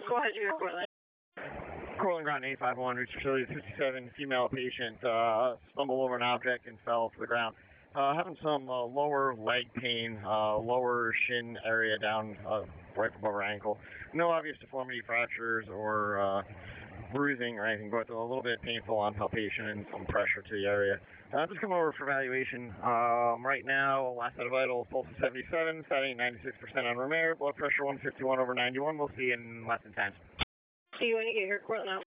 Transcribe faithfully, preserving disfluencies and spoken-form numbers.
Go ahead, you're Cortland. Cortland Ground eight five one, Reach Facility fifty-seven, female patient, uh, stumbled over an object and fell to the ground. Uh, having some uh, lower leg pain, uh, lower shin area down uh, right above her ankle. No obvious deformity, fractures, or uh, bruising or anything, but a little bit painful on palpation and some pressure to the area. Uh, just coming over for evaluation. Um, right now, last set of vitals, pulse is seventy-seven, statin ninety-six percent on Romaire, blood pressure one fifty-one over ninety-one. We'll see you in less than ten. See you when you get here, Cortland out.